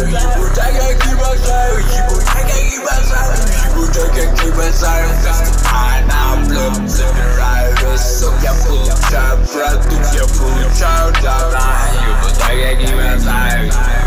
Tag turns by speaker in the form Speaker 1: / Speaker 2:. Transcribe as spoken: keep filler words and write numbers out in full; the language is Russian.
Speaker 1: Ебу так, как и бажаю, ебу так, как и бажаю, ебу так, как и бажаю. Она блин, забираю весь сок, я получаю продукт, я получаю добра. Ебу так, как и бажаю.